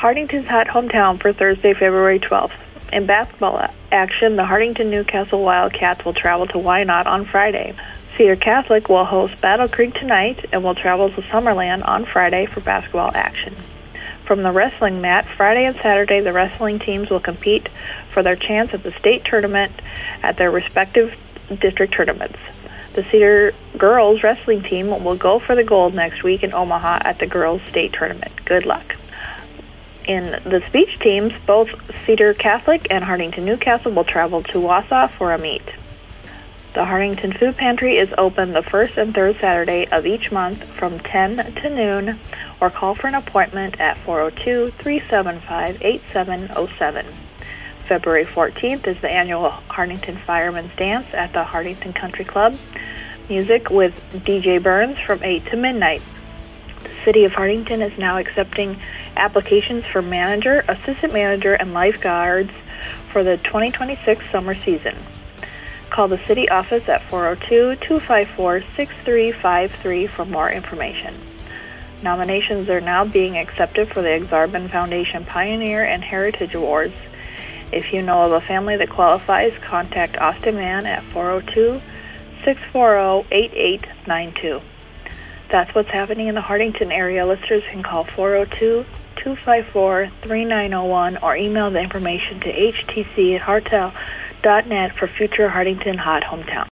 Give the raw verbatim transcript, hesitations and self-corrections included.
Hardington's Hot Hometown for Thursday, February twelfth. In basketball action, the Hardington-Newcastle Wildcats will travel to Wynot on Friday. Cedar Catholic will host Battle Creek tonight and will travel to Summerland on Friday for basketball action. From the wrestling mat, Friday and Saturday, the wrestling teams will compete for their chance at the state tournament at their respective district tournaments. The Cedar girls wrestling team will go for the gold next week in Omaha at the girls state tournament. Good luck. In the speech teams, both Cedar Catholic and Hardington-Newcastle will travel to Wausau for a meet. The Hardington Food Pantry is open the first and third Saturday of each month from ten to noon, or call for an appointment at four oh two, three seven five, eight seven oh seven. February fourteenth is the annual Hardington Fireman's Dance at the Hardington Country Club. Music with D J Burns from eight to midnight. The City of Hardington is now accepting applications for manager, assistant manager, and lifeguards for the twenty twenty-six summer season. Call the city office at four oh two, two five four, six three five three for more information. Nominations are now being accepted for the Exarban Foundation Pioneer and Heritage Awards. If you know of a family that qualifies, contact Austin Mann at four oh two, six four zero, eight eight nine two. That's what's happening in the Hardington area. Listeners can call four oh two, two five four, three nine oh one or email the information to h t c at hartel dot net for future Hardington Hot Hometown.